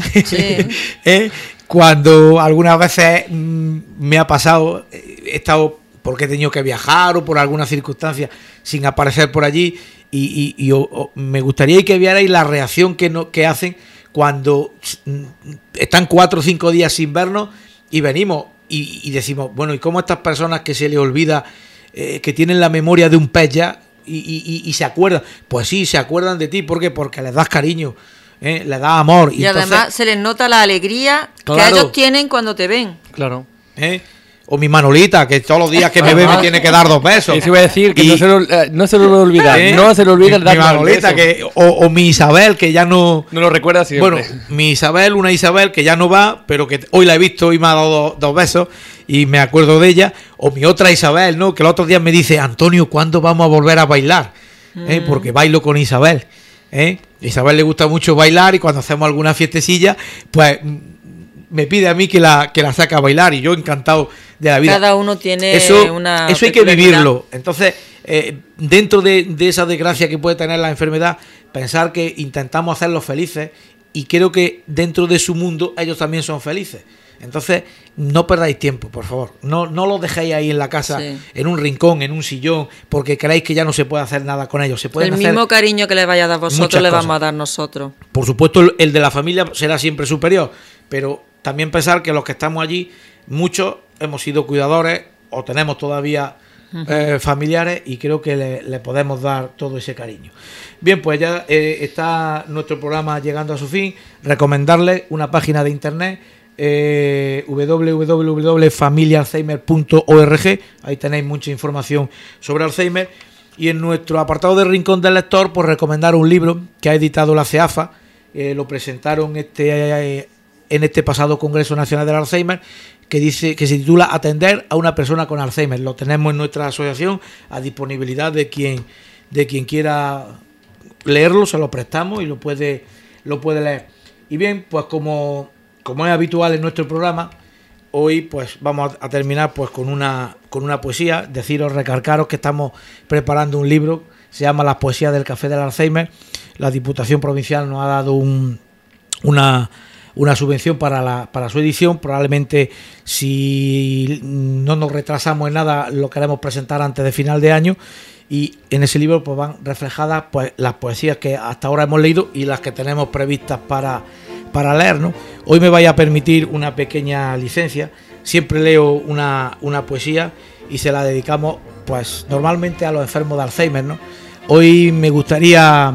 cuando algunas veces me ha pasado, he estado porque he tenido que viajar o por alguna circunstancia sin aparecer por allí, y me gustaría que vierais la reacción que hacen cuando están 4 o 5 días sin vernos y venimos y decimos, bueno, ¿y cómo estas personas que se les olvida, que tienen la memoria de un pez ya y se acuerdan? Pues sí, se acuerdan de ti. ¿Por qué? Porque les das cariño, les das amor. Y entonces, además se les nota la alegría que ellos tienen cuando te ven. Claro. O mi Manolita, que todos los días que me ve me tiene que dar 2 besos. Eso iba a decir, que no se lo olvida. No se lo olvida el dar mi Manolita, o mi Isabel, que ya no lo recuerda siempre. Bueno, mi Isabel, una Isabel que ya no va, pero que hoy la he visto y me ha dado 2 besos y me acuerdo de ella. O mi otra Isabel, ¿no? Que el otro día me dice, Antonio, ¿cuándo vamos a volver a bailar? Porque bailo con Isabel. Isabel le gusta mucho bailar, y cuando hacemos alguna fiestecilla, pues me pide a mí que la saque a bailar, y yo encantado de la vida. Cada uno tiene eso hay que vivirlo. Entonces, dentro de esa desgracia que puede tener la enfermedad, pensar que intentamos hacerlos felices, y creo que dentro de su mundo ellos también son felices. Entonces, no perdáis tiempo, por favor. No los dejéis ahí en la casa, en un rincón, en un sillón, porque creéis que ya no se puede hacer nada con ellos. Se pueden el mismo cariño que les vaya a dar vosotros, le vamos a dar nosotros. Por supuesto, el de la familia será siempre superior, pero también pensar que los que estamos allí, muchos hemos sido cuidadores o tenemos todavía familiares, y creo que le podemos dar todo ese cariño. Bien, pues ya está nuestro programa llegando a su fin. Recomendarles una página de internet, www.familiaalzheimer.org. Ahí tenéis mucha información sobre Alzheimer. Y en nuestro apartado de Rincón del Lector, pues recomendar un libro que ha editado la CEAFA. Lo presentaron en este pasado Congreso Nacional del Alzheimer, que se titula Atender a una persona con Alzheimer. Lo tenemos en nuestra asociación a disponibilidad de quien quiera leerlo, se lo prestamos y lo puede leer. Y bien, pues como es habitual en nuestro programa, hoy pues vamos a terminar pues con una poesía. Recalcaros que estamos preparando un libro, se llama Las poesías del Café del Alzheimer. La Diputación Provincial nos ha dado una subvención para su edición. Probablemente, si no nos retrasamos en nada, lo queremos presentar antes de final de año, y en ese libro pues van reflejadas pues las poesías que hasta ahora hemos leído y las que tenemos previstas para leer, ¿no? Hoy me vaya a permitir una pequeña licencia. Siempre leo una poesía y se la dedicamos pues normalmente a los enfermos de Alzheimer, ¿no? Hoy me gustaría,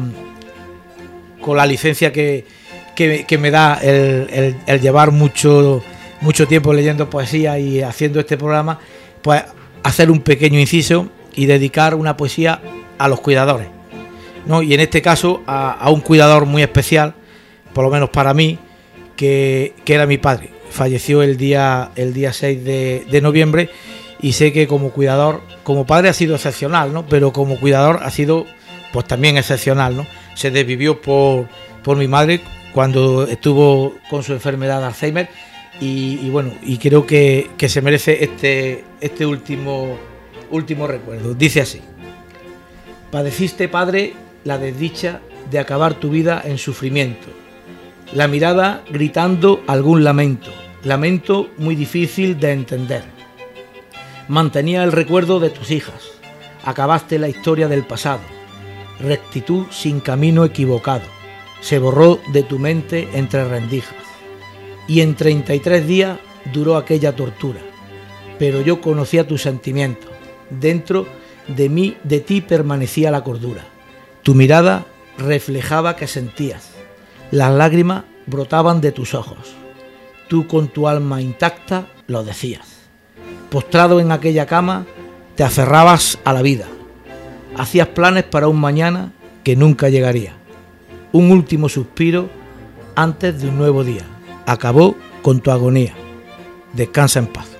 con la licencia que me da el llevar mucho tiempo leyendo poesía y haciendo este programa, pues hacer un pequeño inciso y dedicar una poesía a los cuidadores, ¿no? Y en este caso a un cuidador muy especial, por lo menos para mí, que era mi padre. Falleció el día 6 de noviembre, y sé que como cuidador, como padre ha sido excepcional, ¿no? Pero como cuidador ha sido pues también excepcional, ¿no? Se desvivió por mi madre cuando estuvo con su enfermedad de Alzheimer, y bueno, y creo que se merece este último recuerdo. Dice así: padeciste, padre, la desdicha de acabar tu vida en sufrimiento, la mirada gritando algún lamento muy difícil de entender. Mantenía el recuerdo de tus hijas, acabaste la historia del pasado, rectitud sin camino equivocado, se borró de tu mente entre rendijas. Y en 33 días duró aquella tortura, pero yo conocía tus sentimientos, dentro de ti permanecía la cordura, tu mirada reflejaba que sentías, las lágrimas brotaban de tus ojos, tú con tu alma intacta lo decías. Postrado en aquella cama te aferrabas a la vida, hacías planes para un mañana que nunca llegaría, un último suspiro antes de un nuevo día, acabó con tu agonía. Descansa en paz.